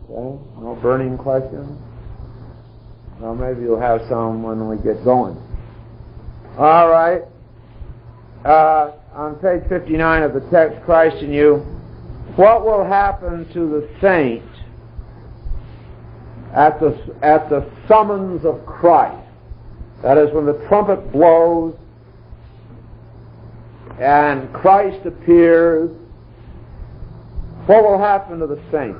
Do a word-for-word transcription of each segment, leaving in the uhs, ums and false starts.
Okay? No burning questions? Well, maybe you'll have some when we get going. All right. Uh, on page fifty-nine of the text, Christ in you, what will happen to the saint at the, at the summons of Christ? That is, when the trumpet blows and Christ appears, what will happen to the saint?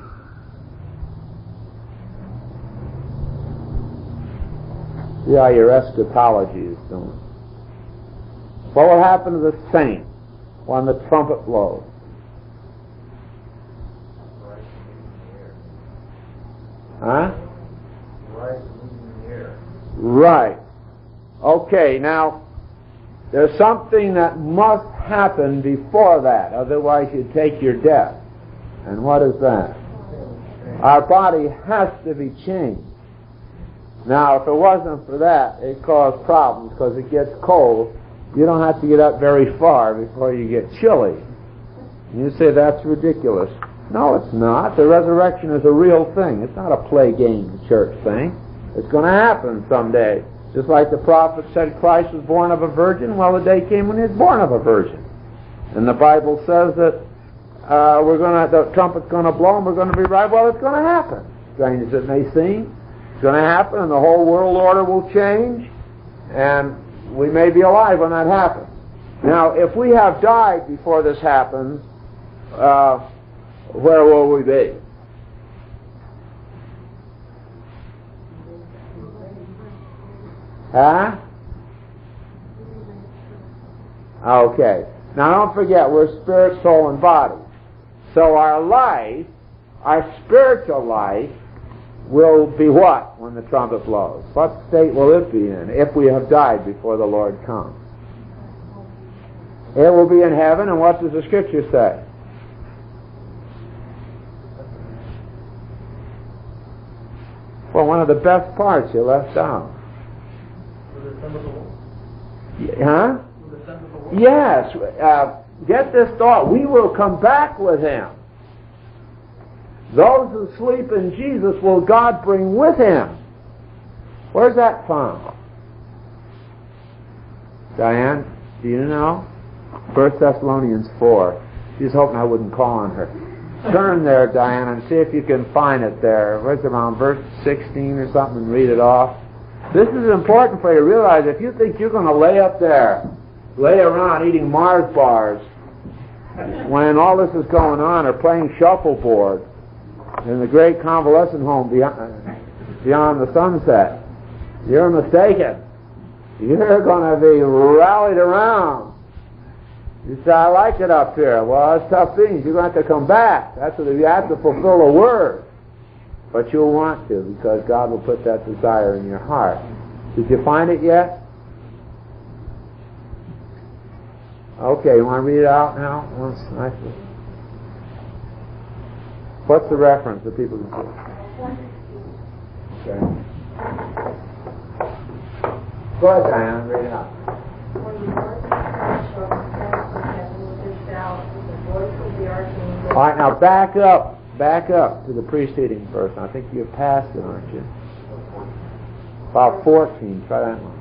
See how your eschatology is doing. What will happen to the saint when the trumpet blows? Huh? Right. Okay, now, there's something that must happen before that, otherwise you take your death. And what is that? Our body has to be changed. Now, if it wasn't for that, it caused problems because it gets cold. You don't have to get up very far before you get chilly. You say that's ridiculous. No, it's not. The resurrection is a real thing. It's not a play game church thing. It's going to happen someday. Just like the prophet said Christ was born of a virgin, well, the day came when he was born of a virgin. And the Bible says that uh, we're going to, the trumpet's going to blow and we're going to be right. Well, it's going to happen. Strange as it may seem. It's going to happen, and the whole world order will change, and we may be alive when that happens. Now, if we have died before this happens, uh, where will we be? Huh? Okay. Now, don't forget, we're spirit, soul, and body. So our life, our spiritual life, will be what when the trumpet blows? What state will it be in if we have died before the Lord comes? It will be in heaven, and what does the Scripture say? Well, one of the best parts you left out. Huh? Yes. Uh, get this thought. We will come back with Him. Those who sleep in Jesus will God bring with Him. Where's that found? Diane, do you know? First Thessalonians four. She's hoping I wouldn't call on her. Turn there, Diane, and see if you can find it there. Where's it around verse sixteen or something, and read it off. This is important for you to realize. If you think you're going to lay up there, lay around eating Mars bars, when all this is going on, or playing shuffleboard in the great convalescent home beyond, beyond the sunset, you're mistaken. You're going to be rallied around. You say, I like it up here. Well, it's tough things. You're going to have to come back. That's what you have to fulfill a word. But you'll want to, because God will put that desire in your heart. Did you find it yet? Okay, you want to read it out now? Once nicely. What's the reference that people can see? Okay. Go ahead, Diane, read it out. All right, now back up, back up to the preceding verse. I think you've passed it, aren't you? About fourteen. Try that one.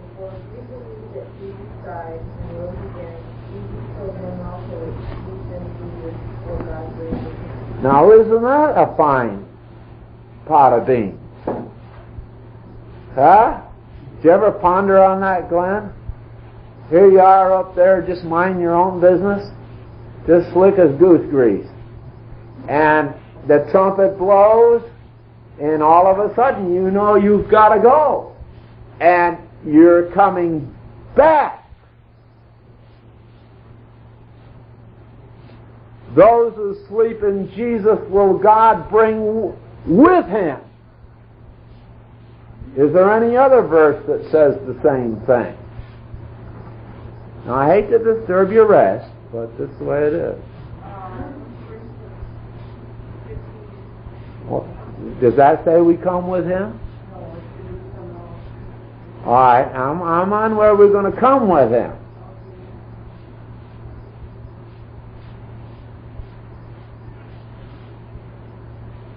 Now, isn't that a fine pot of beans? Huh? Did you ever ponder on that, Glenn? Here you are up there just minding your own business, just slick as goose grease. And the trumpet blows, and all of a sudden you know you've got to go. And you're coming back. Those who sleep in Jesus will God bring with Him. Is there any other verse that says the same thing? Now, I hate to disturb your rest, but this is the way it is. Well, does that say we come with Him? All right, I'm, I'm on where we're going to come with Him.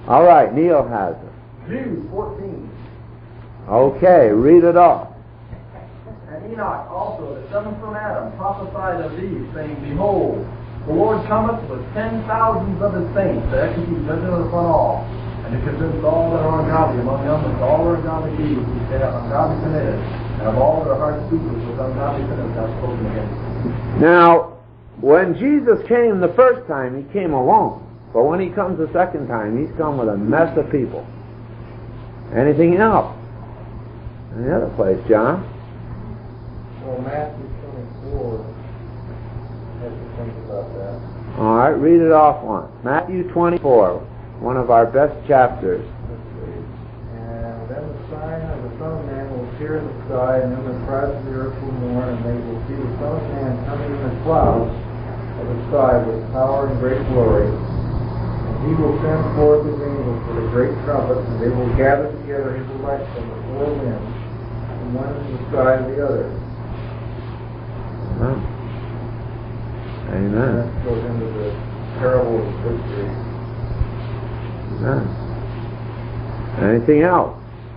All right, Neil has it. Jude fourteen. Okay, read it off. And Enoch also, the seventh from Adam, prophesied of these, saying, Behold, the Lord cometh with ten thousands of his saints to execute judgment upon all, and to convince all that are ungodly among them with all their ungodly deeds which they have ungodly committed, and of all their hard speeches which ungodly sinners have spoken against them. Now, when Jesus came the first time, he came alone. But when he comes the second time, he's come with a mess of people. Anything else? Any other place, John? Well, Matthew twenty-four has to think about that. All right, read it off once. Matthew twenty-four, one of our best chapters. And then the sign of the Son of Man will appear in the sky, and then the tribes of the earth will mourn, and they will see the Son of Man coming in the clouds of the sky with power and great glory. And he will send forth his angels with a great trumpet, and they will gather together his elect from the four winds, from one end of the sky to the other. Amen. Amen. And that goes into the parable of victory. Amen. Anything else?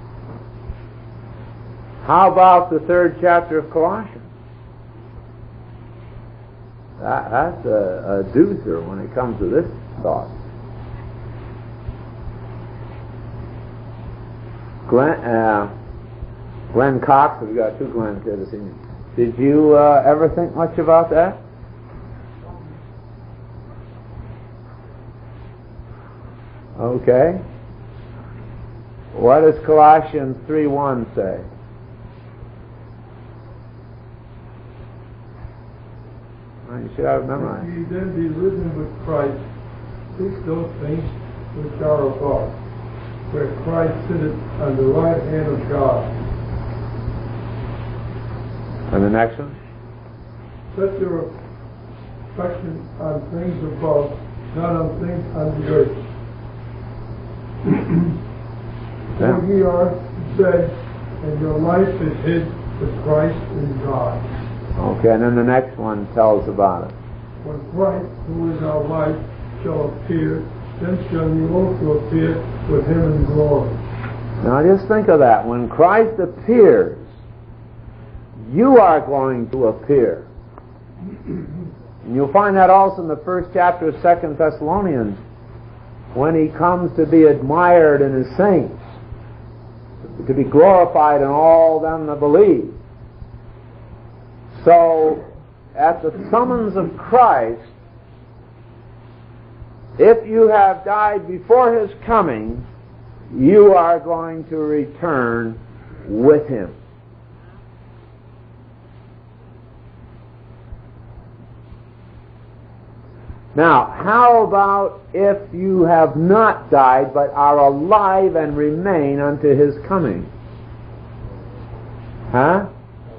How about the third chapter of Colossians? That, that's a, a doozer when it comes to this thought. Glenn, uh, Glenn Cox, we've got two Glens here this evening. Did you uh, ever think much about that? Okay. What does Colossians three one say? Well, you should have it memorized. If ye then be risen with Christ, seek those things which are above, where Christ sitteth on the right hand of God. And the next one? Set your affection on things above, not on things on the earth. Yeah. For ye are dead, and your life is hid with Christ in God. Okay, and then the next one tells about it. When Christ, who is our life, shall appear, then shall you also appear with him in glory. Now just think of that. When Christ appears, you are going to appear. And you'll find that also in the first chapter of Second Thessalonians, when he comes to be admired in his saints, to be glorified in all them that believe. So, at the summons of Christ, if you have died before his coming, you are going to return with him. Now, how about if you have not died but are alive and remain unto his coming? Huh?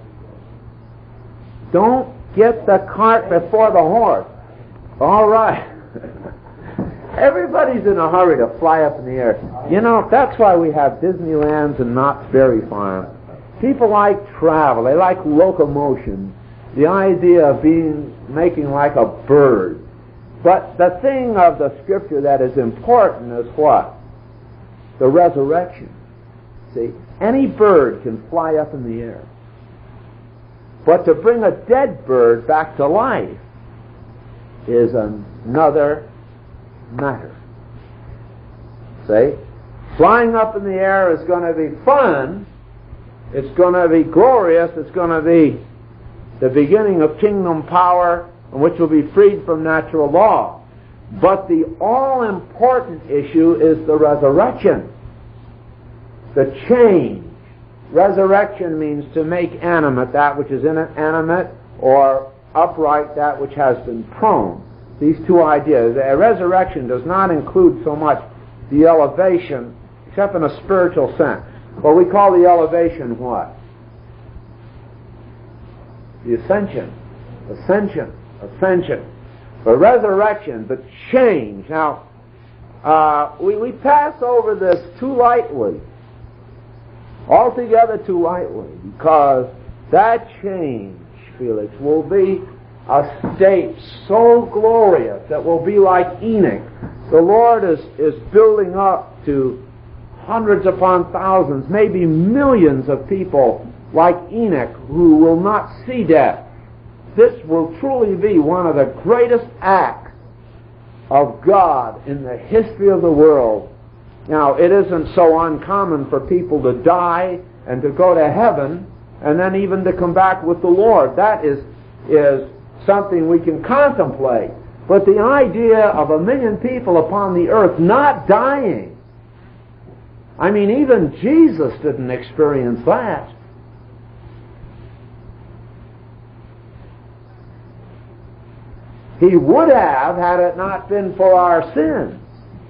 Don't get the cart before the horse. All right. Everybody's in a hurry to fly up in the air. You know, that's why we have Disneylands and Knott's Berry Farm. People like travel. They like locomotion. The idea of being, making like a bird. But the thing of the Scripture that is important is what? The resurrection. See, any bird can fly up in the air. But to bring a dead bird back to life is another matter. See? Flying up in the air is going to be fun. It's going to be glorious. It's going to be the beginning of kingdom power, which will be freed from natural law. But the all-important issue is the resurrection. The change. Resurrection means to make animate that which is inanimate, or upright that which has been prone. These two ideas. A resurrection does not include so much the elevation, except in a spiritual sense. What we call the elevation what? The ascension. Ascension. Ascension. But resurrection, the change. Now, uh, we, we pass over this too lightly. Altogether too lightly. Because that change, Felix, will be a state so glorious that will be like Enoch, The Lord is, is building up to hundreds upon thousands, maybe millions of people like Enoch who will not see death. This will truly be one of the greatest acts of God in the history of the world. Now, it isn't so uncommon for people to die and to go to heaven and then even to come back with the Lord. That is, is something we can contemplate. But the idea of a million people upon the earth not dying, I mean, even Jesus didn't experience that. He would have had it not been for our sins.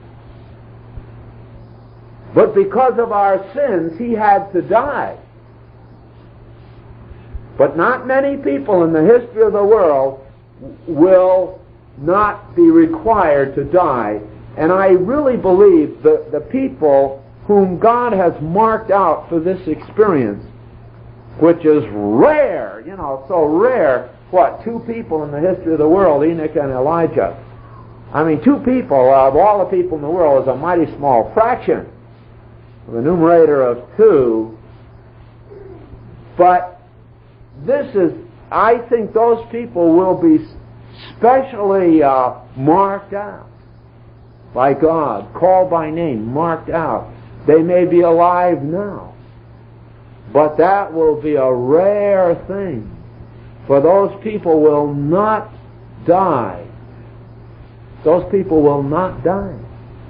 But because of our sins, He had to die. But not many people in the history of the world will not be required to die. And I really believe that the people whom God has marked out for this experience, which is rare, you know, so rare, what, two people in the history of the world, Enoch and Elijah. I mean, two people of all the people in the world is a mighty small fraction of a numerator of two. But this is, I think those people will be specially uh, marked out by God, called by name, marked out. They may be alive now, but that will be a rare thing. For those people will not die. Those people will not die.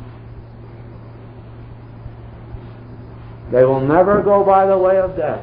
They will never go by the way of death.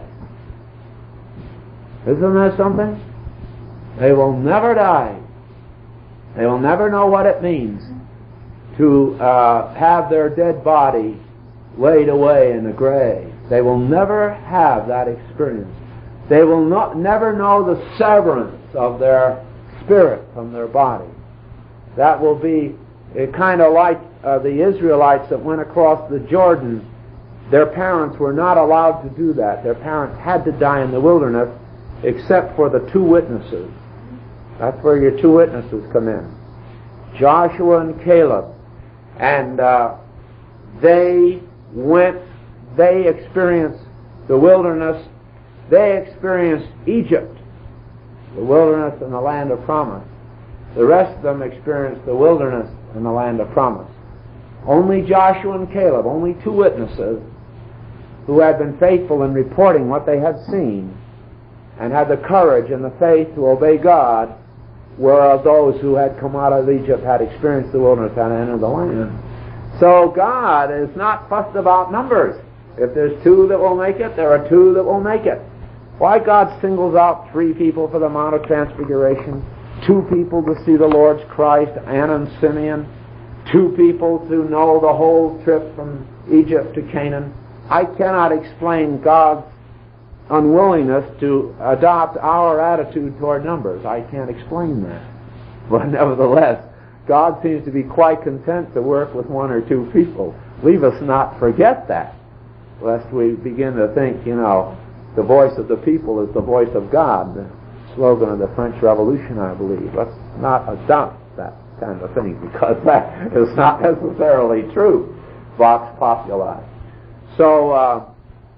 Isn't that something? They will never die. They will never know what it means to uh, have their dead body laid away in the grave. They will never have that experience. They will not, never know the severance of their spirit from their body. That will be kind of like uh, the Israelites that went across the Jordan. Their parents were not allowed to do that. Their parents had to die in the wilderness except for the two witnesses. That's where your two witnesses come in. Joshua and Caleb. And uh, they went, they experienced the wilderness. They experienced Egypt, the wilderness and the land of promise. The rest of them experienced the wilderness and the land of promise. Only Joshua and Caleb, only two witnesses who had been faithful in reporting what they had seen and had the courage and the faith to obey God, were of those who had come out of Egypt, had experienced the wilderness and entered the land. So God is not fussed about numbers. If there's two that will make it, there are two that will make it. Why God singles out three people for the Mount of Transfiguration, two people to see the Lord's Christ, Anna and Simeon, two people to know the whole trip from Egypt to Canaan. I cannot explain God's unwillingness to adopt our attitude toward numbers. I can't explain that. But nevertheless, God seems to be quite content to work with one or two people. Leave us not forget that, lest we begin to think, you know, the voice of the people is the voice of God, the slogan of the French Revolution, I believe. Let's not adopt that kind of thing, because that is not necessarily true. Vox populi. So, uh,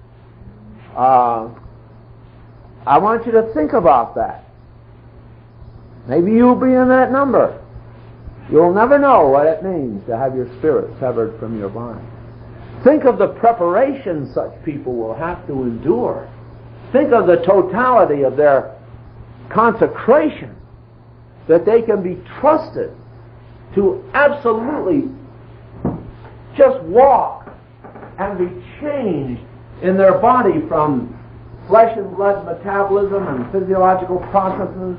uh, I want you to think about that. Maybe you'll be in that number. You'll never know what it means to have your spirit severed from your body. Think of the preparation such people will have to endure. Think of the totality of their consecration, that they can be trusted to absolutely just walk and be changed in their body from flesh and blood metabolism and physiological processes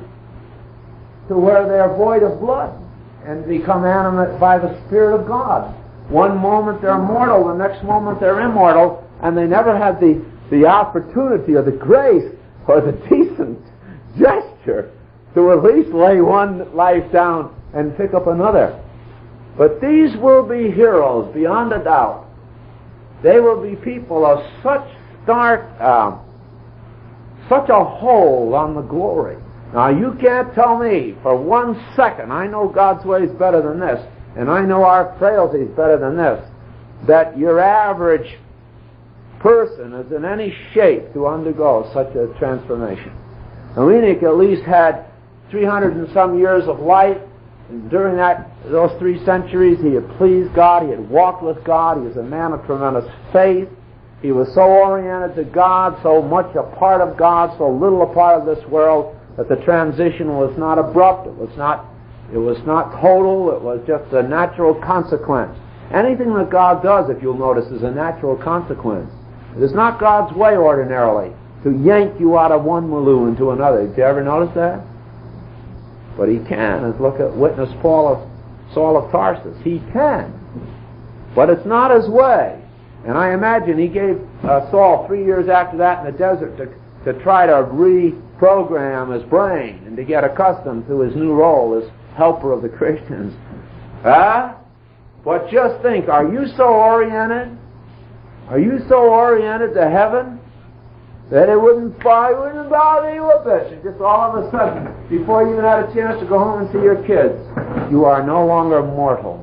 to where they are void of blood and become animate by the Spirit of God. One moment they're mortal, the next moment they're immortal, and they never have the, the opportunity or the grace or the decent gesture to at least lay one life down and pick up another. But these will be heroes beyond a doubt. They will be people of such stark, um, such a hold on the glory. Now, you can't tell me for one second, I know God's way is better than this, and I know our frailties better than this, that your average person is in any shape to undergo such a transformation. Now, Enoch at least had three hundred and some years of life, and during that those three centuries he had pleased God, he had walked with God, he was a man of tremendous faith, he was so oriented to God, so much a part of God, so little a part of this world, that the transition was not abrupt, it was not, it was not total, it was just a natural consequence. Anything that God does, if you'll notice, is a natural consequence. It is not God's way ordinarily to yank you out of one milieu into another. Did you ever notice that? But he can. As look at witness Paul of Saul of Tarsus. He can. But it's not his way. And I imagine he gave uh, Saul three years after that in the desert to, to try to reprogram his brain and to get accustomed to his new role as helper of the Christians. Huh? But just think, are you so oriented? Are you so oriented to heaven that it wouldn't bother, wouldn't bother you a bit? And just all of a sudden, before you even had a chance to go home and see your kids, you are no longer mortal.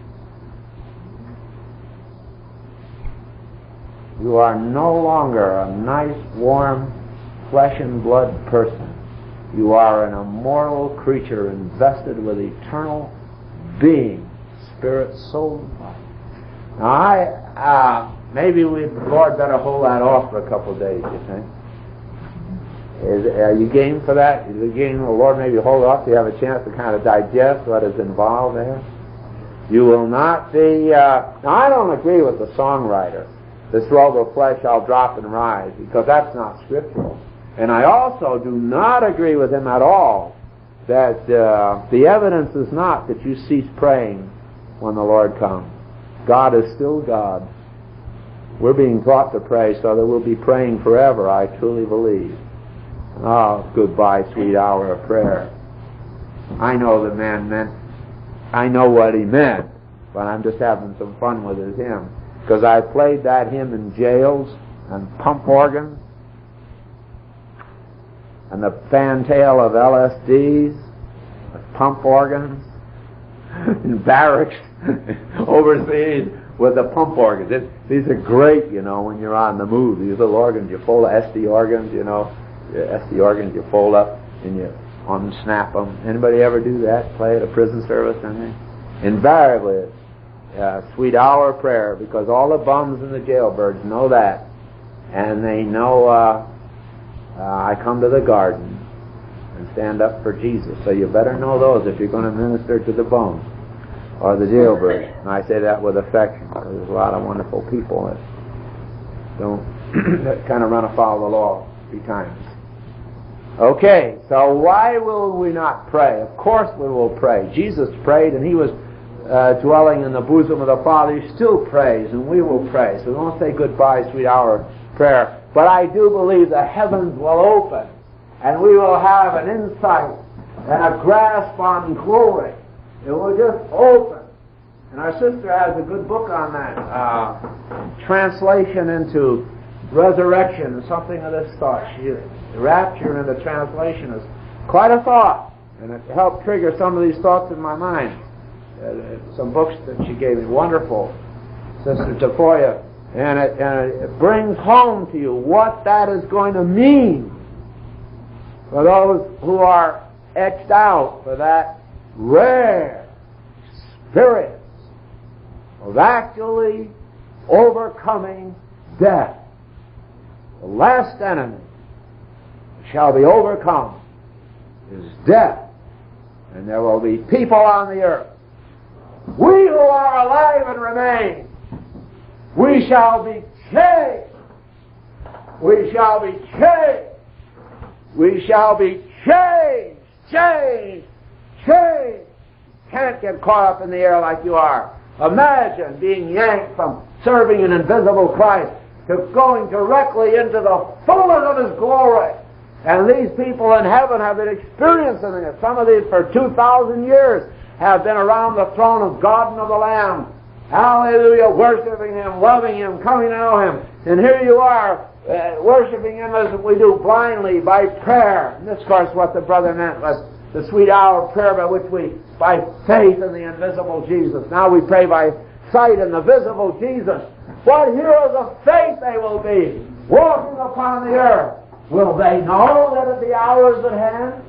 You are no longer a nice, warm, flesh and blood person. You are an immortal creature invested with eternal being, spirit, soul, and body. Now, I, uh, maybe we, the Lord better hold that off for a couple of days, you think? Is, are you game for that? Is you game, the Lord maybe hold off so you have a chance to kind of digest what is involved there? You will not be, uh, now I don't agree with the songwriter, this robe of flesh I'll drop and rise, because that's not scriptural. And I also do not agree with him at all that uh, the evidence is not that you cease praying when the Lord comes. God is still God. We're being taught to pray so that we'll be praying forever, I truly believe. Oh, goodbye, sweet hour of prayer. I know the man meant, I know what he meant, but I'm just having some fun with his hymn. Because I played that hymn in jails and pump organs and the fantail of L S Ds, pump organs, in barracks overseas with the pump organs. It, these are great, you know, when you're on the move. These little organs, you fold S D organs, you know, S D organs you fold up and you unsnap them. Anybody ever do that? Play at a prison service or anything? Invariably, it's uh, sweet hour of prayer, because all the bums and the jailbirds know that, and they know uh, uh, I come to the garden and stand up for Jesus. So you better know those if you're going to minister to the bums or the jailbirds. And I say that with affection, because there's a lot of wonderful people that don't that kind of run afoul of the law three times. Okay, so why will we not pray? Of course we will pray. Jesus prayed, and he was uh, dwelling in the bosom of the Father. He still prays, and we will pray. So we won't say goodbye, sweet hour of prayer. But I do believe the heavens will open, and we will have an insight and a grasp on glory. It will just open. And our sister has a good book on that, uh, translation into resurrection, something of this thought. She, the rapture and the translation is quite a thought, and it helped trigger some of these thoughts in my mind. Uh, some books that she gave me, wonderful, Sister Tafoya, and it, and it brings home to you what that is going to mean for those who are etched out for that rare experience of actually overcoming death. The last enemy shall be overcome is death, and there will be people on the earth. We who are alive and remain, we shall be changed. We shall be changed. We shall be changed, changed, changed. Can't get caught up in the air like you are. Imagine being yanked from serving an invisible Christ to going directly into the fullness of His glory. And these people in heaven have been experiencing it. Some of these for two thousand years have been around the throne of God and of the Lamb. Hallelujah, worshiping Him, loving Him, coming to know Him. And here you are, uh, worshiping Him as we do blindly by prayer. And this, of course, what the brother meant was the sweet hour of prayer by which we, by faith in the invisible Jesus. Now we pray by sight in the visible Jesus. What heroes of faith they will be, walking upon the earth. Will they know that the hour is at hand?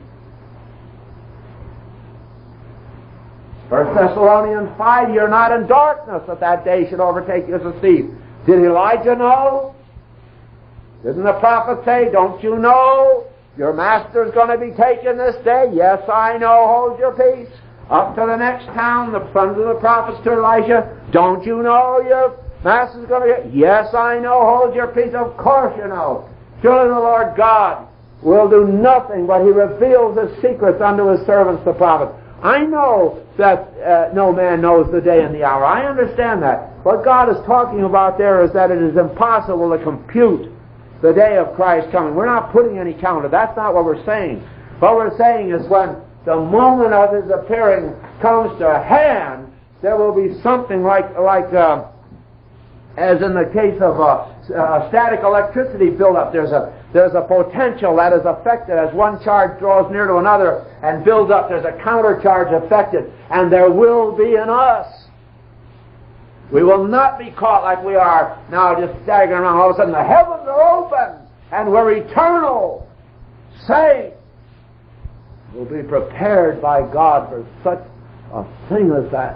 First Thessalonians five, you're not in darkness that that day should overtake you as a thief. Did Elijah know? Didn't the prophet say, don't you know your master's going to be taken this day? Yes, I know. Hold your peace. Up to the next town, the sons of the prophets to Elisha, don't you know your master's going to get? Yes, I know. Hold your peace. Of course you know. Surely the Lord God will do nothing, but He reveals His secrets unto His servants, the prophets. I know that uh, no man knows the day and the hour. I understand that. What God is talking about there is that it is impossible to compute the day of Christ coming. We're not putting any counter. That's not what we're saying. What we're saying is when the moment of His appearing comes to hand, there will be something like, like uh, as in the case of uh, uh, static electricity buildup. There's a there's a potential that is affected as one charge draws near to another and builds up. There's a countercharge affected, and there will be in us. We will not be caught like we are now, just staggering around. All of a sudden, the heavens are open, and we're eternal, safe. We'll be prepared by God for such a thing as that.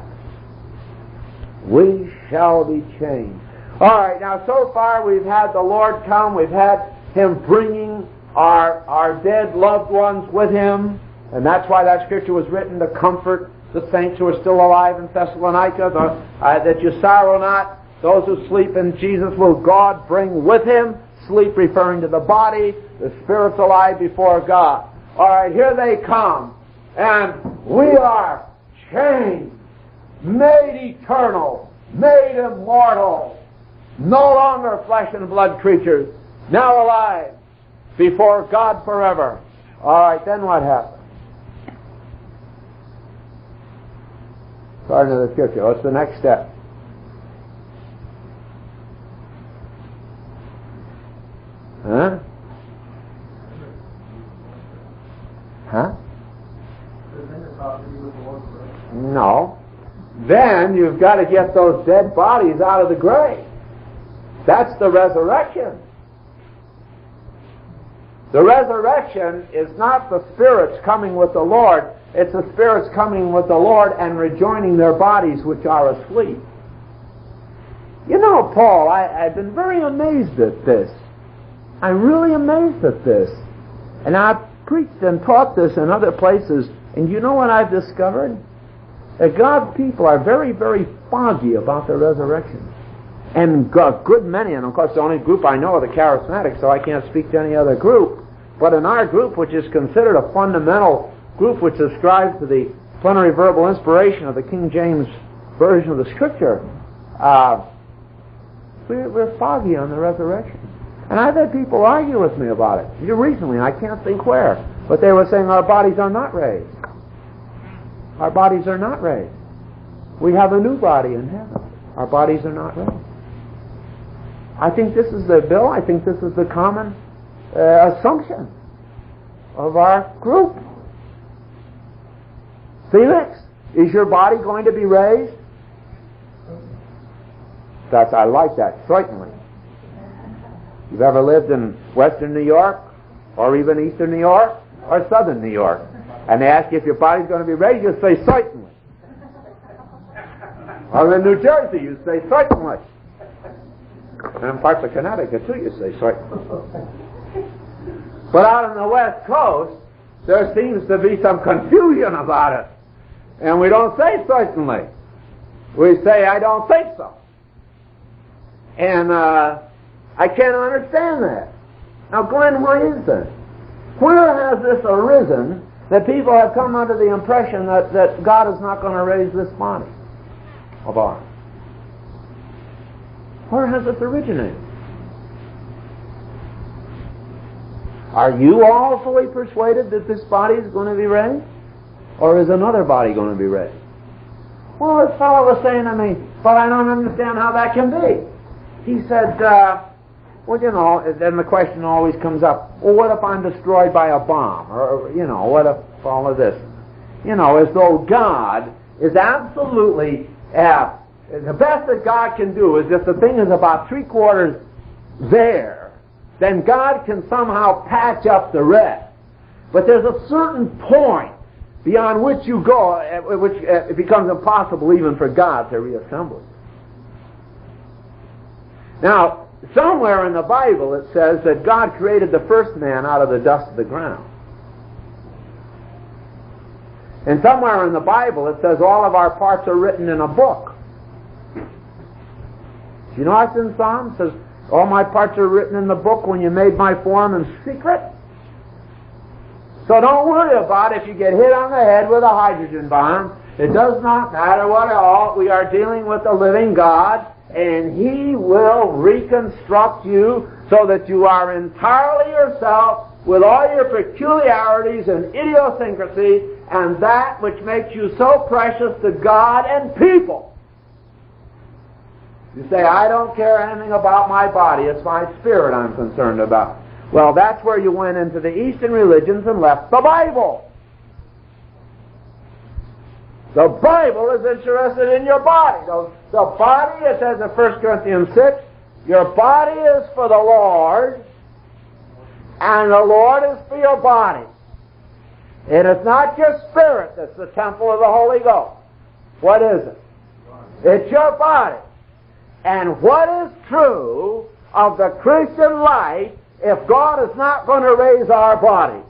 We shall be changed. All right, now so far we've had the Lord come. We've had Him bringing our, our dead loved ones with Him. And that's why that scripture was written, to comfort the saints who are still alive in Thessalonica, the, uh, that you sorrow not. Those who sleep in Jesus will God bring with Him. Sleep referring to the body, the spirit's alive before God. All right, here they come. And we are changed, made eternal, made immortal, no longer flesh and blood creatures, now alive before God forever. All right, then what happens? According to the scripture, what's the next step? Huh? Huh? No. Then you've got to get those dead bodies out of the grave. That's the resurrection. The resurrection is not the spirits coming with the Lord. It's the spirits coming with the Lord and rejoining their bodies which are asleep. You know, Paul, I, I've been very amazed at this. I'm really amazed at this. And I've preached and taught this in other places, and you know what I've discovered? That God's people are very, very foggy about the resurrection. And a good many, and of course the only group I know are the charismatics, so I can't speak to any other group. But in our group, which is considered a fundamental group which ascribes to the plenary verbal inspiration of the King James Version of the Scripture, uh, we're, we're foggy on the resurrection. And I've had people argue with me about it. Recently, I can't think where, but they were saying our bodies are not raised. Our bodies are not raised. We have a new body in heaven. Our bodies are not raised. I think this is the bill. I think this is the common uh, assumption of our group. Felix, is your body going to be raised? That's, I like that, certainly. You've ever lived in Western New York, or even Eastern New York, or Southern New York, and they ask you if your body's going to be raised, you say certainly. Or in New Jersey, you say certainly. And in parts of Connecticut, too, you say certainly. But out on the West Coast, there seems to be some confusion about it. And we don't say certainly. We say, I don't think so. And uh, I can't understand that. Now, Glenn, why is that? Where has this arisen that people have come under the impression that, that God is not going to raise this body of ours? Where has this originated? Are you all fully persuaded that this body is going to be raised? Or is another body going to be raised? Well, this fellow was saying to me, but I don't understand how that can be. He said, uh, Well, you know, then the question always comes up, well, what if I'm destroyed by a bomb? Or, you know, what if all of this? You know, as though God is absolutely, uh, the best that God can do is if the thing is about three quarters there, then God can somehow patch up the rest. But there's a certain point beyond which you go, at which it becomes impossible even for God to reassemble it. Now, somewhere in the Bible it says that God created the first man out of the dust of the ground. And somewhere in the Bible it says all of our parts are written in a book. Do you know what's in Psalms? It says, all my parts are written in the book when you made my form in secret. So don't worry about if you get hit on the head with a hydrogen bomb. It does not matter what at all. We are dealing with the living God, and He will reconstruct you so that you are entirely yourself with all your peculiarities and idiosyncrasy and that which makes you so precious to God and people. You say, I don't care anything about my body. It's my spirit I'm concerned about. Well, that's where you went into the Eastern religions and left the Bible. The Bible is interested in your body. The body, it says in First Corinthians six, your body is for the Lord, and the Lord is for your body. It is not your spirit that's the temple of the Holy Ghost. What is it? It's your body. And what is true of the Christian life if God is not going to raise our body?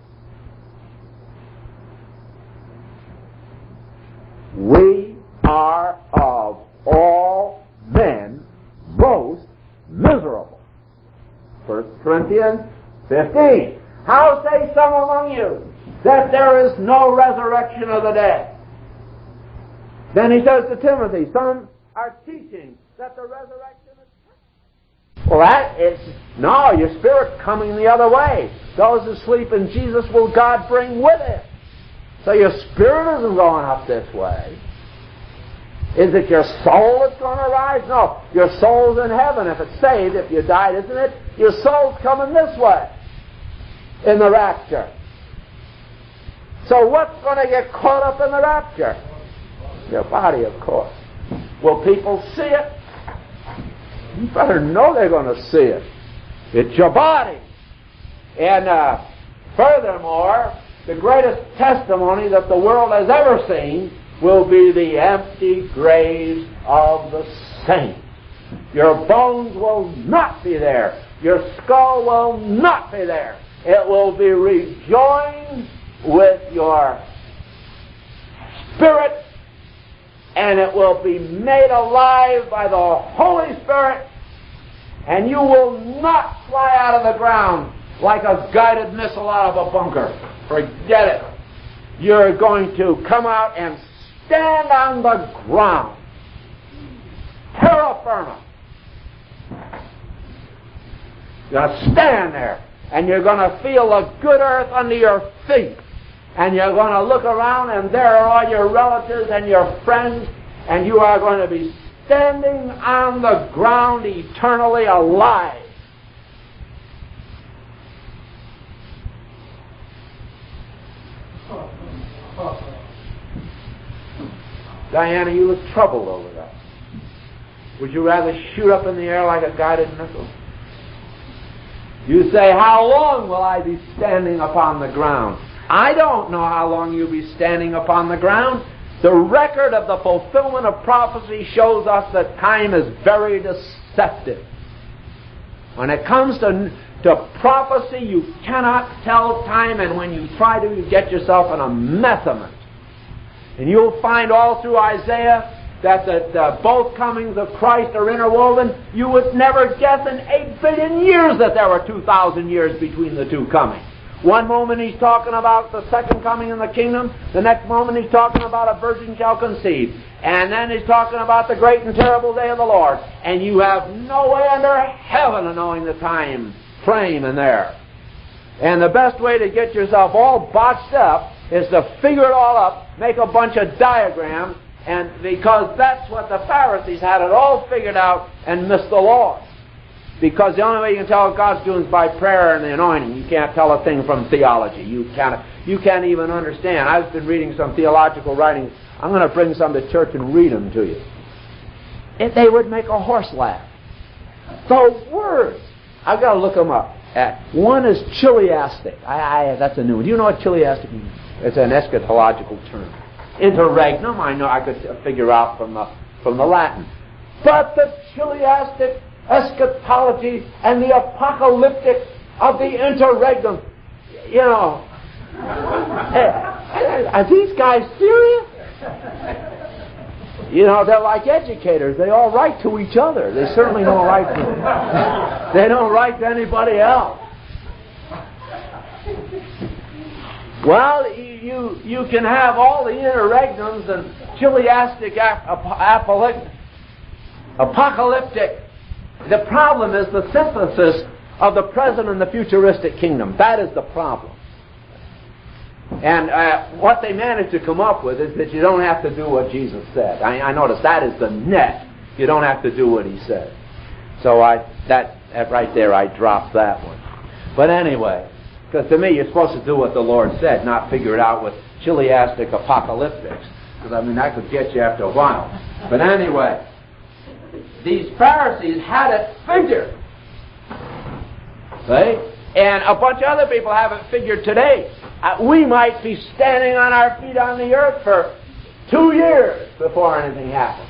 We are of all men most miserable. First Corinthians fifteen. How say some among you that there is no resurrection of the dead? Then he says to Timothy, some are teaching that the resurrection is... Well, that is... No, your spirit coming the other way. Those who sleep in Jesus will God bring with Him. So your spirit isn't going up this way. Is it your soul that's going to rise? No, your soul's in heaven if it's saved. If you died, isn't it? Your soul's coming this way in the rapture. So what's going to get caught up in the rapture? Your body, of course. Will people see it? You better know they're going to see it. It's your body. And uh, furthermore, the greatest testimony that the world has ever seen will be the empty graves of the saints. Your bones will not be there. Your skull will not be there. It will be rejoined with your spirit, and it will be made alive by the Holy Spirit, and you will not fly out of the ground like a guided missile out of a bunker. Forget it. You're going to come out and stand on the ground. Terra firma. You're going to stand there, and you're going to feel the good earth under your feet. And you're going to look around, and there are all your relatives and your friends, and you are going to be standing on the ground eternally alive. Diana, you look troubled over that. Would you rather shoot up in the air like a guided missile? You say, how long will I be standing upon the ground? I don't know how long you'll be standing upon the ground. The record of the fulfillment of prophecy shows us that time is very deceptive. When it comes to, to prophecy, you cannot tell time, and when you try to, you get yourself in a mess of it. And you'll find all through Isaiah that the, the both comings of Christ are interwoven. You would never guess in eight billion years that there were two thousand years between the two comings. One moment he's talking about the second coming in the kingdom. The next moment he's talking about a virgin shall conceive. And then he's talking about the great and terrible day of the Lord. And you have no way under heaven of knowing the time frame in there. And the best way to get yourself all botched up is to figure it all up, make a bunch of diagrams, and because that's what the Pharisees had it all figured out and missed the Lord. Because the only way you can tell what God's doing is by prayer and the anointing. You can't tell a thing from theology. You can't, you can't even understand. I've been reading some theological writings. I'm going to bring some to church and read them to you. If they would make a horse laugh. Those words. I've got to look them up. Uh, one is chiliastic. I, I, that's a new one. Do you know what chiliastic means? It's an eschatological term. Interregnum, I know I could figure out from the, from the Latin. But the chiliastic eschatology and the apocalyptic of the interregnum, you know, are these guys serious? You know, they're like educators. They all write to each other. They certainly don't write to, they don't write to anybody else. Well, you you can have all the interregnums and chiliastic ap- apocalyptic. The problem is the synthesis of the present and the futuristic kingdom. That is the problem. And uh, what they managed to come up with is that you don't have to do what Jesus said. I, I notice that is the net. You don't have to do what He said. So I that, that right there, I dropped that one. But anyway, because to me, you're supposed to do what the Lord said, not figure it out with chiliastic apocalyptics. Because I mean, that could get you after a while. But anyway, these Pharisees had it figured. See? And a bunch of other people have it figured today. Uh, we might be standing on our feet on the earth for two years before anything happens.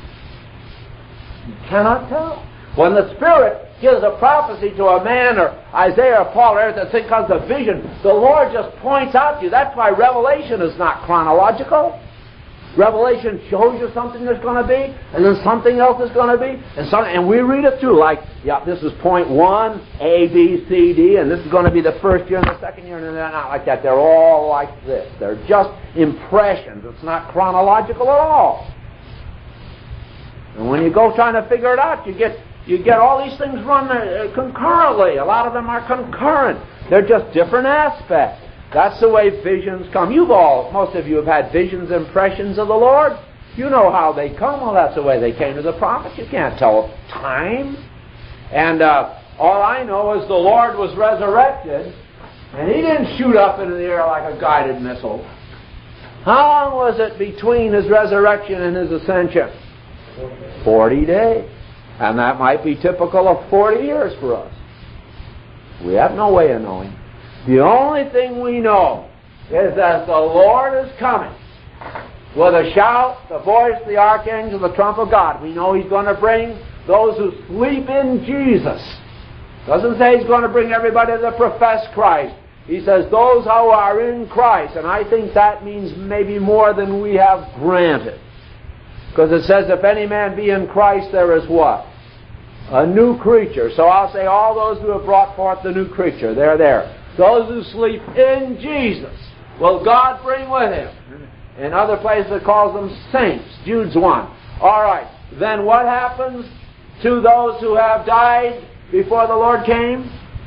You cannot tell. When the Spirit gives a prophecy to a man or Isaiah or Paul or anything, because the vision, the Lord just points out to you. That's why Revelation is not chronological. Revelation shows you something there's going to be, and then something else is going to be, and some, and we read it through like, yeah, this is point one, A, B, C, D, and this is going to be the first year and the second year, and they're not like that. They're all like this. They're just impressions. It's not chronological at all. And when you go trying to figure it out, you get you get all these things run uh, concurrently. A lot of them are concurrent. They're just different aspects. That's the way visions come. You've all, most of you have had visions, impressions of the Lord. You know how they come. Well, that's the way they came to the prophets. You can't tell time. And uh, all I know is the Lord was resurrected, and He didn't shoot up into the air like a guided missile. How long was it between His resurrection and His ascension? Forty days. And that might be typical of forty years for us. We have no way of knowing. The only thing we know is that the Lord is coming with a shout, the voice, the archangel, the trump of God. We know He's going to bring those who sleep in Jesus. Doesn't say He's going to bring everybody that profess Christ. He says those who are in Christ. And I think that means maybe more than we have granted. Because it says if any man be in Christ, there is what? A new creature. So I'll say all those who have brought forth the new creature. They're there. Those who sleep in Jesus will God bring with Him. In other places it calls them saints. Jude's one. All right. Then what happens to those who have died before the Lord came?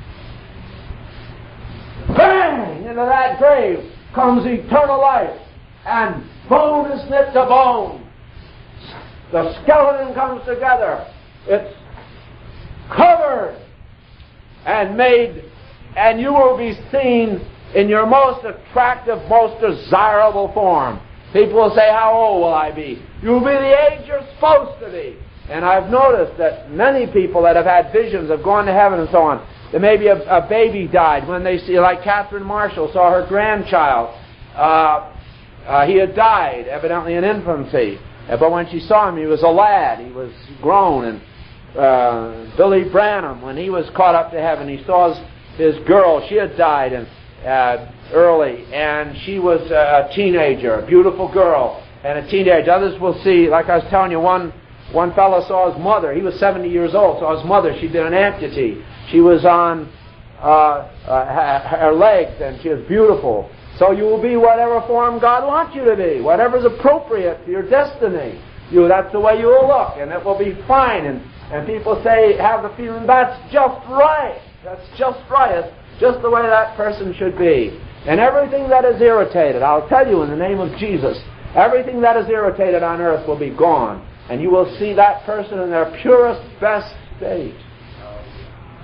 Bang! Into that grave comes eternal life. And bone is knit to bone. The skeleton comes together. It's covered and made, and you will be seen in your most attractive, most desirable form. People will say, how old will I be? You'll be the age you're supposed to be. And I've noticed that many people that have had visions of going to heaven and so on, that maybe a, a baby died when they see, like Catherine Marshall saw her grandchild. Uh, uh, he had died, evidently in infancy. But when she saw him, he was a lad. He was grown. And uh, Billy Branham, when he was caught up to heaven, he saw his, his girl. She had died and, uh, early, and she was a teenager, a beautiful girl, and a teenager. Others will see, like I was telling you, one one fellow saw his mother. He was seventy years old. Saw his mother. She'd been an amputee. She was on uh, uh, her legs, and she was beautiful. So you will be whatever form God wants you to be, whatever's appropriate to your destiny. You, that's the way you will look, and it will be fine. And, and people say, have the feeling, that's just right. That's just right. It's just the way that person should be. And everything that is irritated, I'll tell you in the name of Jesus, everything that is irritated on earth will be gone. And you will see that person in their purest, best state.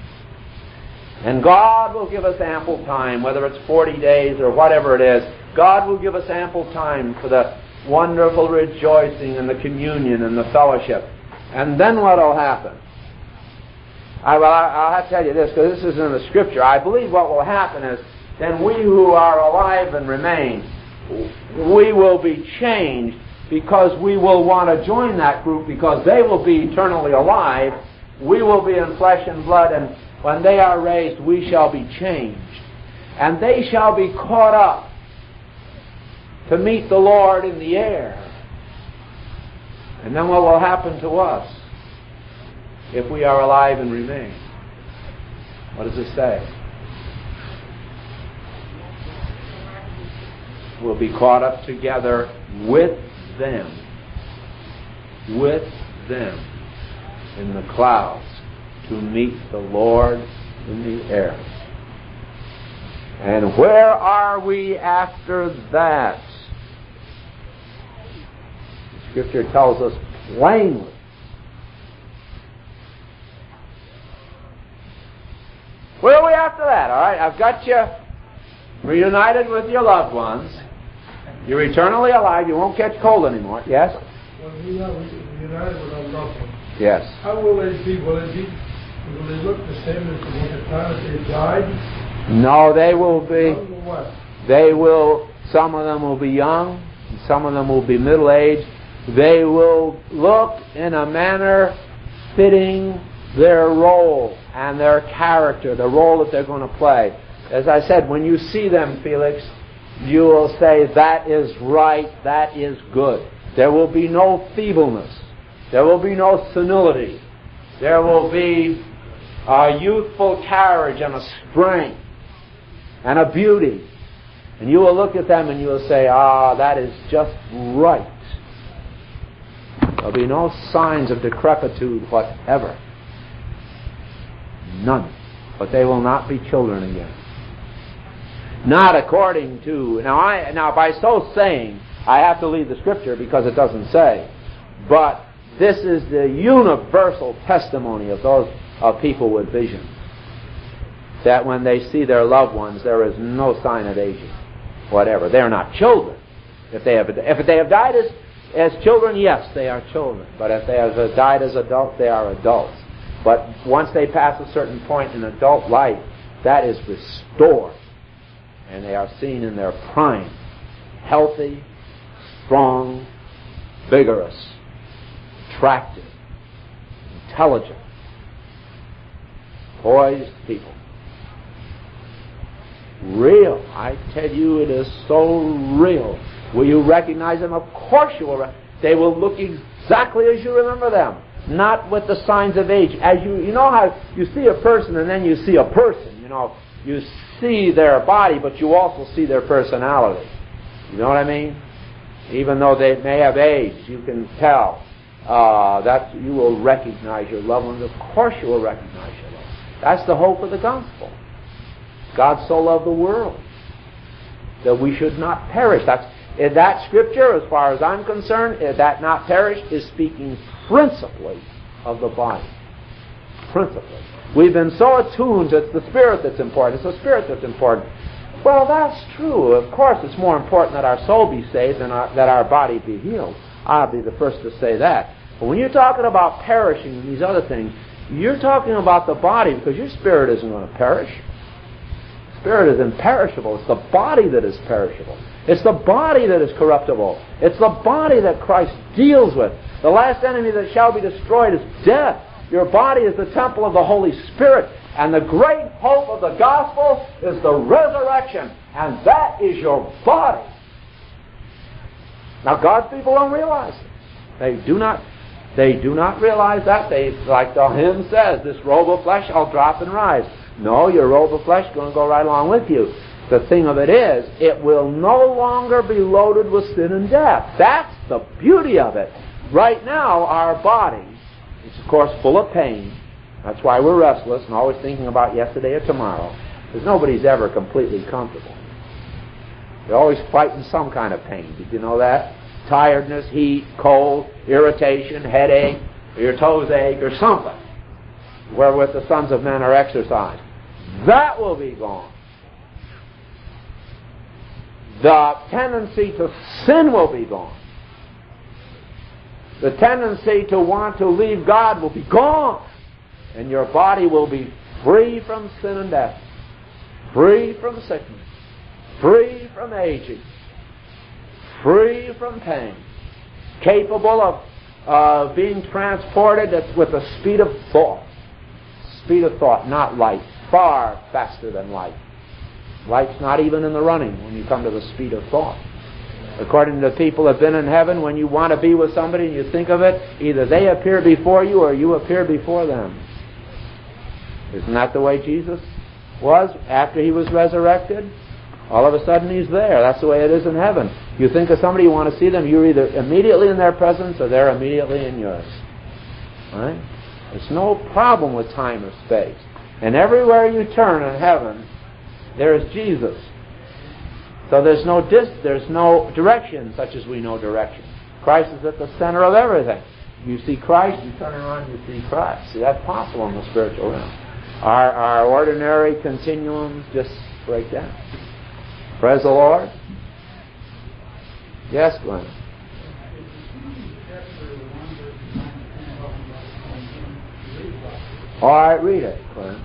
And God will give us ample time, whether it's forty days or whatever it is. God will give us ample time for the wonderful rejoicing and the communion and the fellowship. And then what will happen? I, well, I, I'll have to tell you this, because this is in the Scripture. I believe what will happen is, then we who are alive and remain, we will be changed, because we will want to join that group, because they will be eternally alive. We will be in flesh and blood, and when they are raised, we shall be changed. And they shall be caught up to meet the Lord in the air. And then what will happen to us if we are alive and remain? What does it say? We'll be caught up together with them, with them in the clouds to meet the Lord in the air. And where are we after that? The Scripture tells us plainly. Where are we after that? All right, I've got you reunited with your loved ones. You're eternally alive. You won't catch cold anymore. Yes? When we are reunited with our loved ones, yes. How will they be? Will they be? Will they look the same as the time that they died? No, they will be. What? They will. Some of them will be young. Some of them will be middle-aged. They will look in a manner fitting their role and their character, the role that they're going to play. As I said, when you see them, Felix, you will say, that is right, that is good. There will be no feebleness. There will be no senility. There will be a youthful carriage and a strength and a beauty. And you will look at them and you will say, ah, that is just right. There will be no signs of decrepitude whatever. None. But they will not be children again. Not according to... Now, I now by so saying, I have to leave the Scripture because it doesn't say. But this is the universal testimony of those of people with vision. That when they see their loved ones, there is no sign of aging. Whatever. They're not children. If they have, if they have died as, as children, yes, they are children. But if they have died as adults, they are adults. But once they pass a certain point in adult life, that is restored. And they are seen in their prime. Healthy, strong, vigorous, attractive, intelligent, poised people. Real. I tell you, it is so real. Will you recognize them? Of course you will. Re- they will look exactly as you remember them. Not with the signs of age. As you, you know how you see a person and then you see a person. You know, you see their body, but you also see their personality. You know what I mean? Even though they may have age, you can tell uh, that you will recognize your loved ones. Of course you will recognize your loved ones. That's the hope of the gospel. God so loved the world that we should not perish. That's in that Scripture, as far as I'm concerned, that not perish is speaking principally of the body. Principally. We've been so attuned, it's the Spirit that's important. It's the Spirit that's important. Well, that's true. Of course, it's more important that our soul be saved than our, that our body be healed. I'll be the first to say that. But when you're talking about perishing and these other things, you're talking about the body, because your spirit isn't going to perish. Spirit is imperishable. It's the body that is perishable. It's the body that is corruptible. It's the body that Christ deals with. The last enemy that shall be destroyed is death. Your body is the temple of the Holy Spirit. And the great hope of the gospel is the resurrection. And that is your body. Now, God's people don't realize it. They do not, they do not realize that. They, like the hymn says, this robe of flesh I'll drop and rise. No, your robe of flesh is going to go right along with you. The thing of it is, it will no longer be loaded with sin and death. That's the beauty of it. Right now, our body is, of course, full of pain. That's why we're restless and always thinking about yesterday or tomorrow. Because nobody's ever completely comfortable. They're always fighting some kind of pain. Did you know that? Tiredness, heat, cold, irritation, headache, or your toes ache, or something wherewith the sons of men are exercised. That will be gone. The tendency to sin will be gone. The tendency to want to leave God will be gone. And your body will be free from sin and death, free from sickness, free from aging, free from pain, capable of uh, being transported with the speed of thought. Speed of thought, not light, far faster than light. Light's not even in the running when you come to the speed of thought. According to the people who have been in heaven, when you want to be with somebody and you think of it, either they appear before you or you appear before them. Isn't that the way Jesus was after He was resurrected? All of a sudden He's there. That's the way it is in heaven. You think of somebody, you want to see them, you're either immediately in their presence or they're immediately in yours. Right? There's no problem with time or space. And everywhere you turn in heaven, there is Jesus. So there's no dis- there's no direction such as we know direction. Christ is at the center of everything. You see Christ, you turn around, you see Christ. See, that's possible in the spiritual realm. Our, our ordinary continuums just break down. Praise the Lord. Yes, Glenn. All right, read it, Glenn.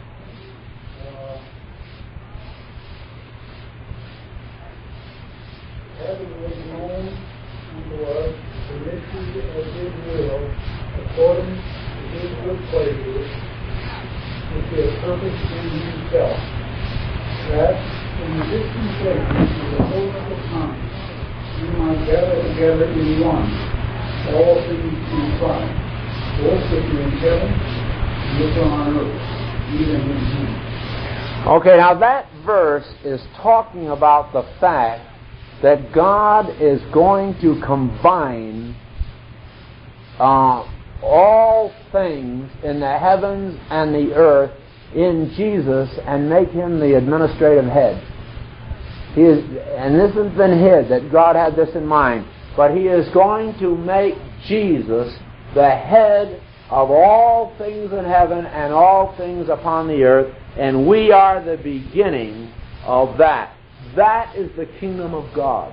Having made known unto us the mystery of His will, according to His good pleasure, which He has purposed in Himself, that in the dispensation of the fullness of time He might gather together in one all things in Christ, both which are in heaven and which are on earth, even in Him. Okay, now that verse is talking about the fact that God is going to combine uh, all things in the heavens and the earth in Jesus and make Him the administrative head. He is, and this has been hid, that God had this in mind, but He is going to make Jesus the head of all things in heaven and all things upon the earth, and we are the beginning of that. That is the kingdom of God.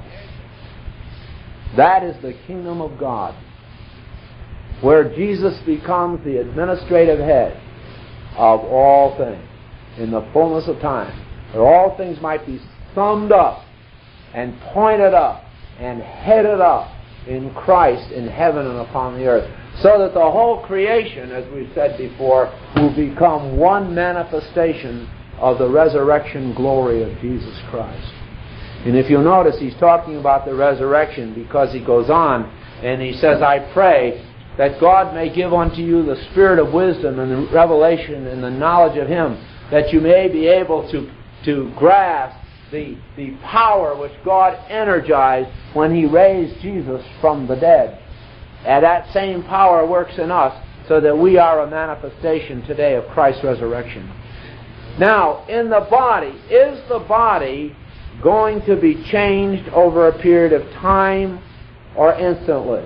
That is the kingdom of God, where Jesus becomes the administrative head of all things in the fullness of time, where all things might be summed up and pointed up and headed up in Christ in heaven and upon the earth, so that the whole creation, as we said before, will become one manifestation of the resurrection glory of Jesus Christ. And if you'll notice, he's talking about the resurrection because he goes on and he says, I pray that God may give unto you the spirit of wisdom and the revelation and the knowledge of Him, that you may be able to, to grasp the, the power which God energized when He raised Jesus from the dead. And that same power works in us so that we are a manifestation today of Christ's resurrection. Now, in the body, is the body going to be changed over a period of time or instantly?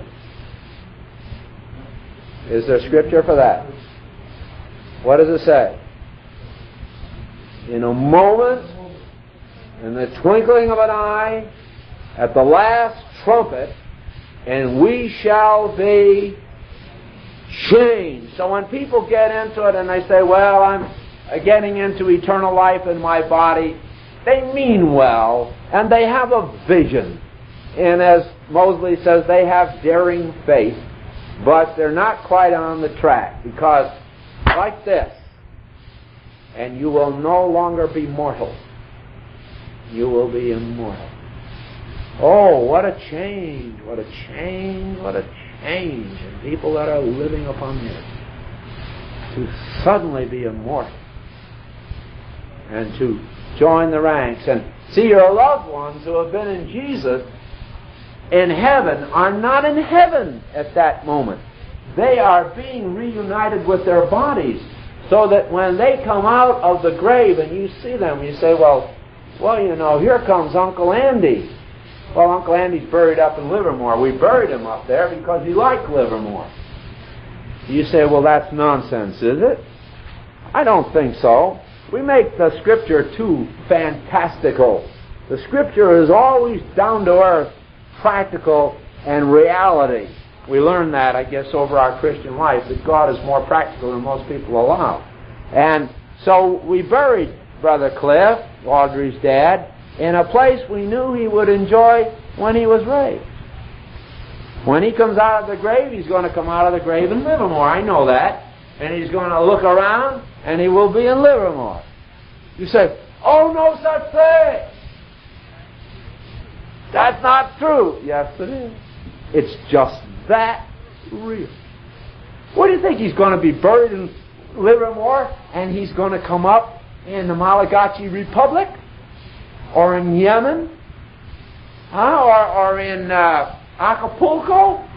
Is there scripture for that? What does it say? In a moment, in the twinkling of an eye, at the last trumpet, and we shall be changed. So when people get into it and they say, well, I'm getting into eternal life in my body, they mean well, and they have a vision. And as Mosley says, they have daring faith, but they're not quite on the track, because like this, and you will no longer be mortal. You will be immortal. Oh, what a change, what a change, what a change in people that are living upon the earth. To suddenly be immortal and to join the ranks and see your loved ones who have been in Jesus in heaven are not in heaven at that moment. They are being reunited with their bodies, so that when they come out of the grave and you see them, you say, well, well, you know, here comes Uncle Andy. Well, Uncle Andy's buried up in Livermore. We buried him up there because he liked Livermore. You say, well, that's nonsense, is it? I don't think so. we make the Scripture too fantastical. The Scripture is always down to earth, practical, and reality. We learn that, I guess, over our Christian life, that God is more practical than most people allow. And so we buried Brother Cliff, Audrey's dad, in a place we knew he would enjoy when he was raised. When he comes out of the grave, he's going to come out of the grave in Livermore. I know that. And he's going to look around, and he will be in Livermore. You say, oh, no such thing. That's not true. Yes, it is. It's just that real. What do you think? He's going to be buried in Livermore, and he's going to come up in the Malagasy Republic? Or in Yemen? Huh? Or, or in uh, Acapulco?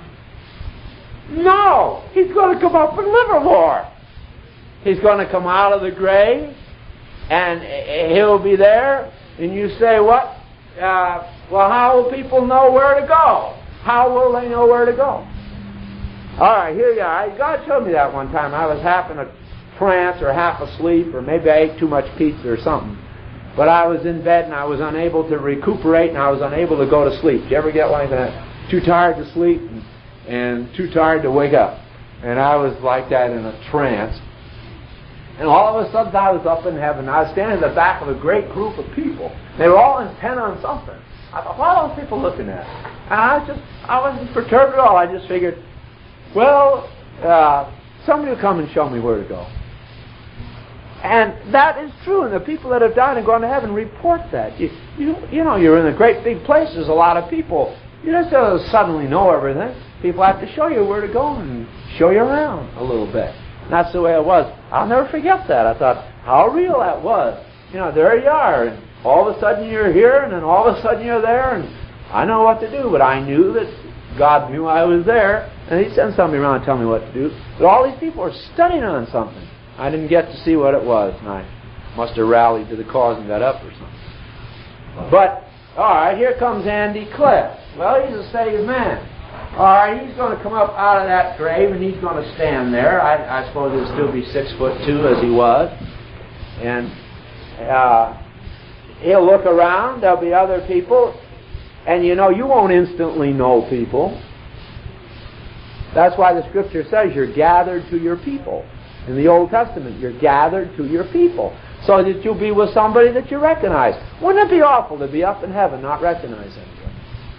No! He's going to come up in Livermore. He's going to come out of the grave, and he'll be there, and you say, what? Uh, well, how will people know where to go? How will they know where to go? All right, here you are. God showed me that one time. I was half in a trance or half asleep, or maybe I ate too much pizza or something. But I was in bed, and I was unable to recuperate, and I was unable to go to sleep. Did you ever get like that? Too tired to sleep and, and too tired to wake up. And I was like that in a trance. And all of a sudden, I was up in heaven. I was standing in the back of a great group of people. They were all intent on something. I thought, what are those people looking at? And I just, I wasn't perturbed at all. I just figured, well, uh, somebody will come and show me where to go. And that is true, and the people that have died and gone to heaven report that. You, you, you know, you're in a great big place. There's a lot of people. You don't uh, suddenly know everything. People have to show you where to go and show you around a little bit. And that's the way it was. I'll never forget that. I thought, how real that was. You know, there you are, and all of a sudden you're here, and then all of a sudden you're there, and I know what to do, but I knew that God knew I was there, and He'd send somebody around and tell me what to do. But all these people are studying on something. I didn't get to see what it was, and I must have rallied to the cause and got up or something. But, all right, here comes Andy Cliff. Well, he's a saved man. All right, he's going to come up out of that grave, and he's going to stand there. I, I suppose he'll still be six foot two as he was. And uh, he'll look around. There'll be other people. And, you know, you won't instantly know people. That's why the Scripture says you're gathered to your people. In the Old Testament, you're gathered to your people so that you'll be with somebody that you recognize. Wouldn't it be awful to be up in heaven not recognizing anybody?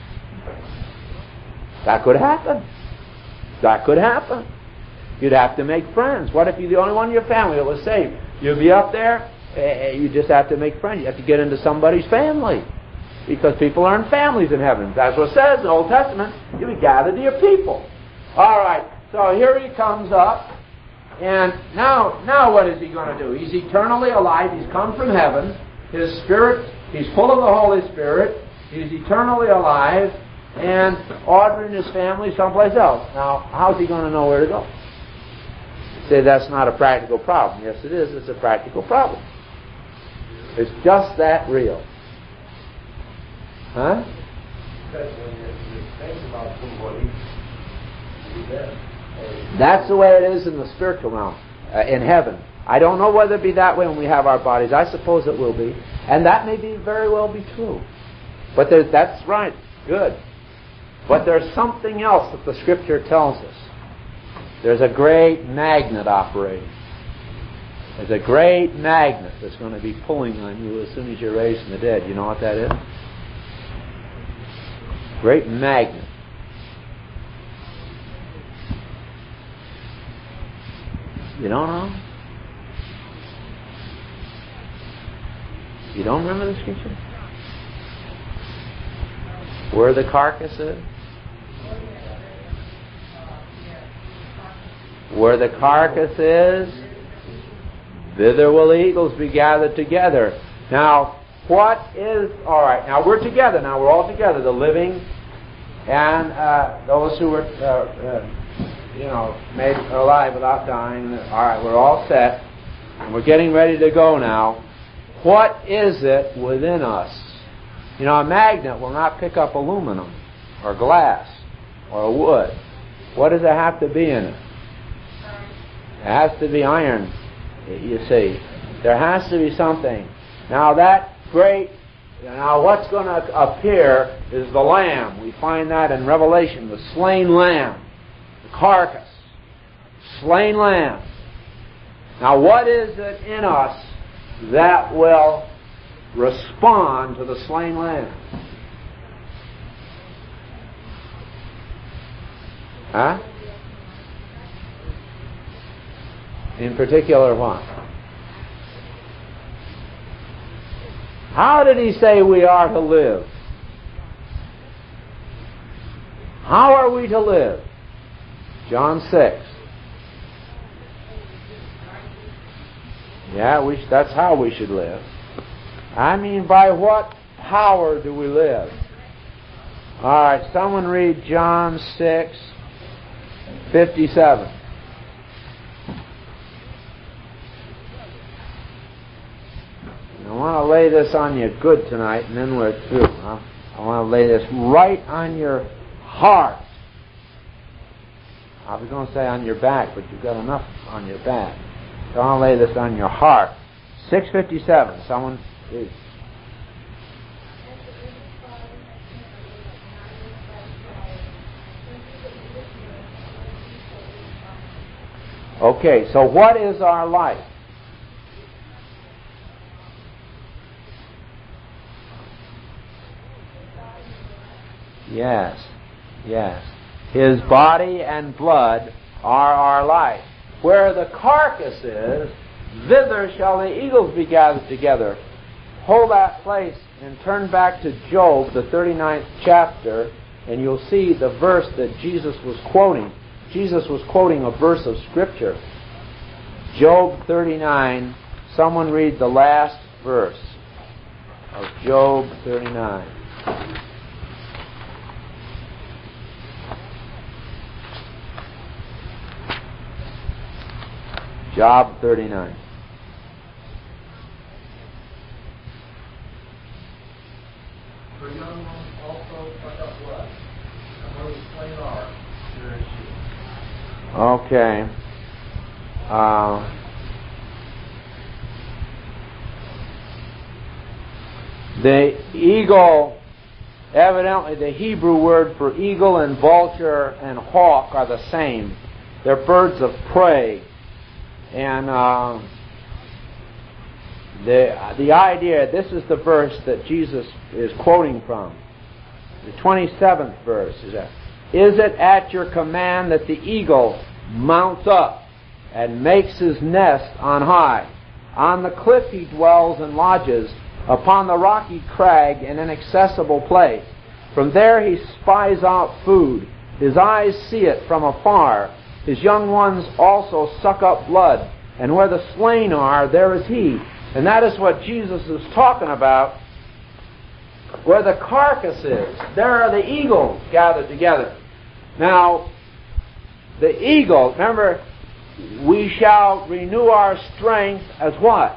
That could happen. That could happen. You'd have to make friends. What if you're the only one in your family that was saved? You'll be up there, uh, you just have to make friends. You have to get into somebody's family because people are in families in heaven. That's what it says in the Old Testament. You'll be gathered to your people. All right, so here he comes up. And now, now what is he going to do? He's eternally alive. He's come from heaven. His spirit, he's full of the Holy Spirit. He's eternally alive. And Audrey and his family someplace else. Now, how's he going to know where to go? You say that's not a practical problem. Yes, it is. It's a practical problem. It's just that real. Huh? Because when you think about somebody, you're dead. That's the way it is in the spiritual realm, uh, in heaven. I don't know whether it be that way when we have our bodies. I suppose it will be. And that may be very well be true. But there's, that's right. Good. But there's something else that the Scripture tells us. There's a great magnet operating. There's a great magnet that's going to be pulling on you as soon as you're raised from the dead. You know what that is? Great magnet. You don't know? You don't remember the Scripture? Where the carcass is? Where the carcass is, thither will eagles be gathered together. Now, what is... All right, now we're together. Now we're all together, the living and uh, those who were... Uh, uh, you know, made alive without dying. All right, we're all set. And we're getting ready to go now. What is it within us? You know, a magnet will not pick up aluminum or glass or wood. What does it have to be in it? It has to be iron, you see. There has to be something. Now that great, now what's going to appear is the Lamb. We find that in Revelation, the slain Lamb, the carcass, slain Lamb. Now what is it in us that will respond to the slain Lamb? Huh? In particular what? How did he say we are to live? How are we to live? John six. Yeah, we, that's how we should live. I mean, by what power do we live? All right, someone read John six fifty-seven. I want to lay this on you good tonight, and then we're through. Huh? I want to lay this right on your heart. I was going to say on your back, but you've got enough on your back. So I want to lay this on your heart. six fifty-seven. Someone read. Okay, so what is our life? Yes, yes. His body and blood are our life. Where the carcass is, thither shall the eagles be gathered together. Hold that place and turn back to Job, the thirty-ninth chapter, and you'll see the verse that Jesus was quoting. Jesus was quoting a verse of Scripture. Job thirty-nine. Someone read the last verse of Job thirty-nine. Job thirty-nine. For young ones also suck up blood, and where the slain are, there is she. Okay. Uh, the eagle, evidently the Hebrew word for eagle and vulture and hawk are the same. They're birds of prey. And uh, the the idea, this is the verse that Jesus is quoting from. The twenty-seventh verse is that, is it at your command that the eagle mounts up and makes his nest on high? On the cliff he dwells and lodges, upon the rocky crag in an inaccessible place. From there he spies out food. His eyes see it from afar. His young ones also suck up blood, and where the slain are, there is he. And that is what Jesus is talking about. Where the carcass is, there are the eagles gathered together. Now, the eagle, remember, we shall renew our strength as what?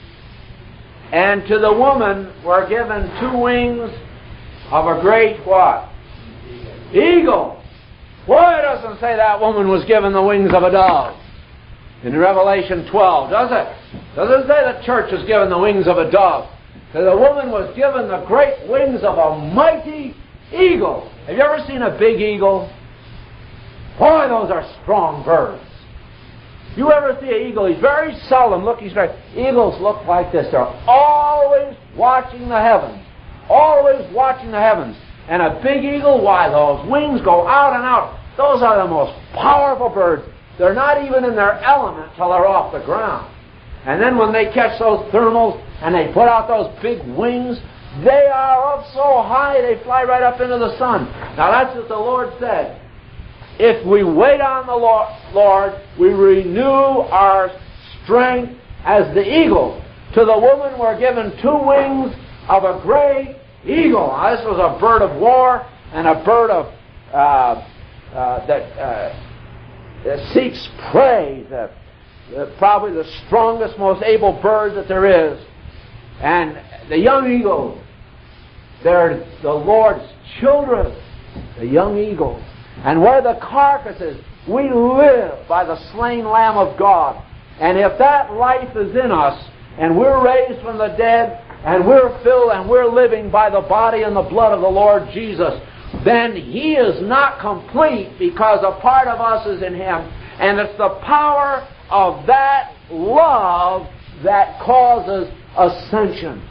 And to the woman were given two wings of a great what? Eagle. Boy, it doesn't say that woman was given the wings of a dove in Revelation twelve, does it? Doesn't say the church was given the wings of a dove. So the woman was given the great wings of a mighty eagle. Have you ever seen a big eagle? Boy, those are strong birds. You ever see an eagle? He's very seldom looking straight. Eagles look like this. They're always watching the heavens. Always watching the heavens. And a big eagle, why, those wings go out and out. Those are the most powerful birds. They're not even in their element till they're off the ground. And then when they catch those thermals and they put out those big wings, they are up so high they fly right up into the sun. Now that's what the Lord said. If we wait on the Lord, we renew our strength as the eagle. To the woman were given two wings of a great eagle. Now, this was a bird of war and a bird of uh, uh, that, uh, that seeks prey. The, the, probably the strongest, most able bird that there is. And the young eagles, they're the Lord's children. The young eagles. And where the carcass is, we live by the slain Lamb of God. And if that life is in us, and we're raised from the dead, and we're filled and we're living by the body and the blood of the Lord Jesus, then He is not complete, because a part of us is in Him. And it's the power of that love that causes ascension.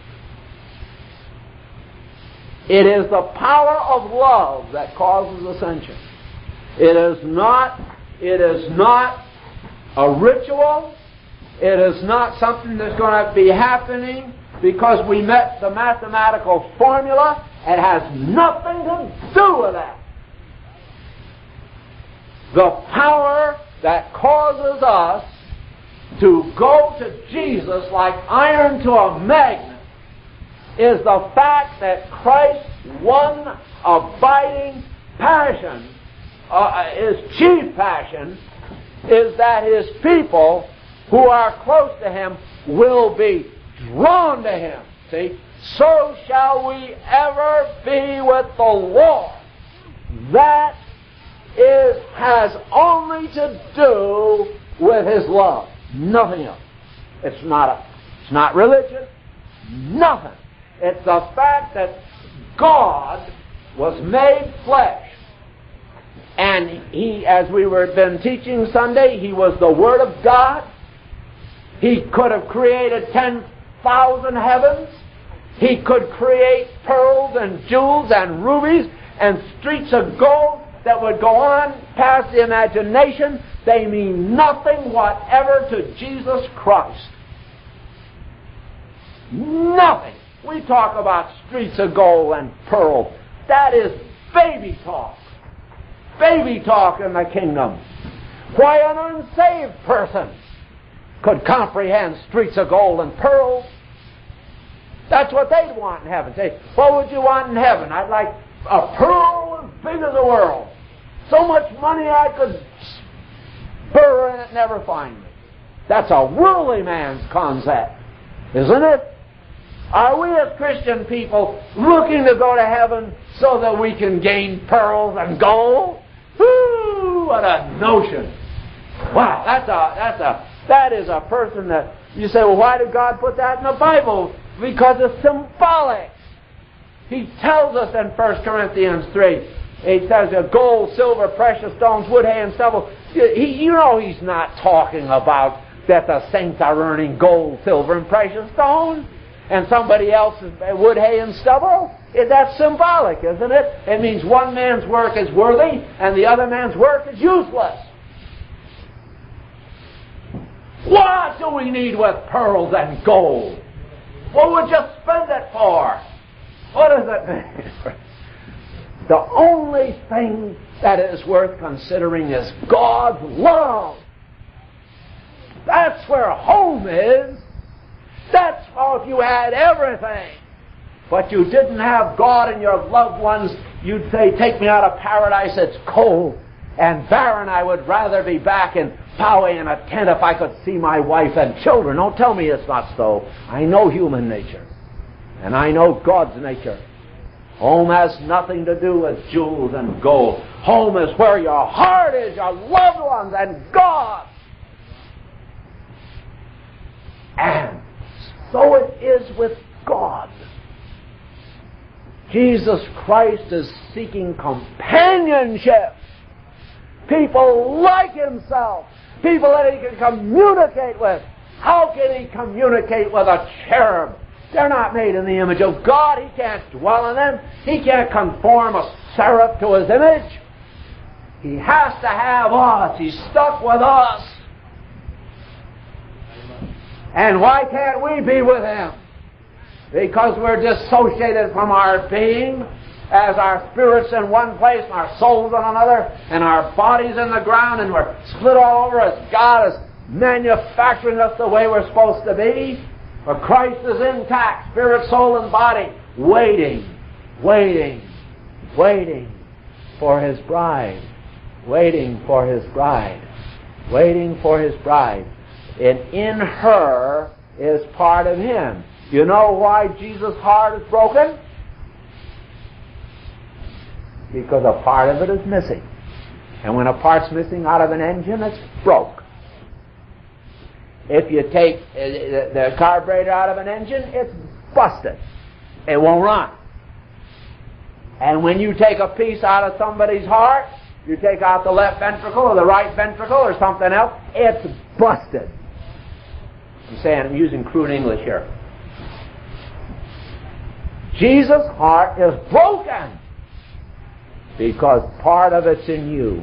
It is the power of love that causes ascension. It is not, it is not a ritual. It is not something that's going to be happening because we met the mathematical formula. It has nothing to do with that. The power that causes us to go to Jesus like iron to a magnet is the fact that Christ's one abiding passion, uh, his chief passion, is that His people who are close to Him will be drawn to Him. See? So shall we ever be with the Lord. That is, has only to do with His love. Nothing else. It's not a, it's not religion. Nothing. It's the fact that God was made flesh. And He, as we were been teaching Sunday, He was the Word of God. He could have created ten thousand heavens. He could create pearls and jewels and rubies and streets of gold that would go on past the imagination. They mean nothing whatever to Jesus Christ. Nothing. We talk about streets of gold and pearls. That is baby talk. Baby talk in the kingdom. Why, an unsaved person could comprehend streets of gold and pearls. That's what they'd want in heaven. Say, what would you want in heaven? I'd like a pearl as big as the world. So much money I could burrow in it and never find it. That's a worldly man's concept, isn't it? Are we as Christian people looking to go to heaven so that we can gain pearls and gold? Whoo! What a notion! Wow, that's a that's a that is a person that you say, well, why did God put that in the Bible? Because it's symbolic. He tells us in First Corinthians three. He says, gold, silver, precious stones, wood, hay, and stubble. He, you know he's not talking about that the saints are earning gold, silver, and precious stones, and somebody else's wood, hay, and stubble. That's symbolic, isn't it? It means one man's work is worthy, and the other man's work is useless. What do we need with pearls and gold? What would you spend it for? What does it mean? The only thing that is worth considering is God's love. That's where home is. That's how if you had everything, but you didn't have God and your loved ones, you'd say, take me out of paradise, it's cold and barren. I would rather be back in Poway in a tent if I could see my wife and children. Don't tell me it's not so. I know human nature, and I know God's nature. Home has nothing to do with jewels and gold. Home is where your heart is, your loved ones, and God. And so it is with God. Jesus Christ is seeking companionship. People like Himself. People that He can communicate with. How can He communicate with a cherub? They're not made in the image of God. He can't dwell in them. He can't conform a seraph to His image. He has to have us. He's stuck with us. And why can't we be with Him? Because we're dissociated from our being, as our spirit's in one place and our soul's in another, and our body's in the ground, and we're split all over as God is manufacturing us the way we're supposed to be. But Christ is intact, spirit, soul, and body, waiting, waiting, waiting for His bride, waiting for His bride, waiting for His bride. And in her is part of Him. You know why Jesus' heart is broken? Because a part of it is missing. And when a part's missing out of an engine, it's broke. If you take uh, the carburetor out of an engine, it's busted. It won't run. And when you take a piece out of somebody's heart, you take out the left ventricle or the right ventricle or something else, it's busted. I'm saying, I'm using crude English here. Jesus' heart is broken because part of it's in you.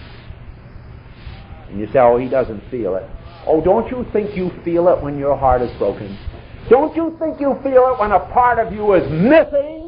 And you say, oh, he doesn't feel it. Oh, don't you think you feel it when your heart is broken? Don't you think you feel it when a part of you is missing?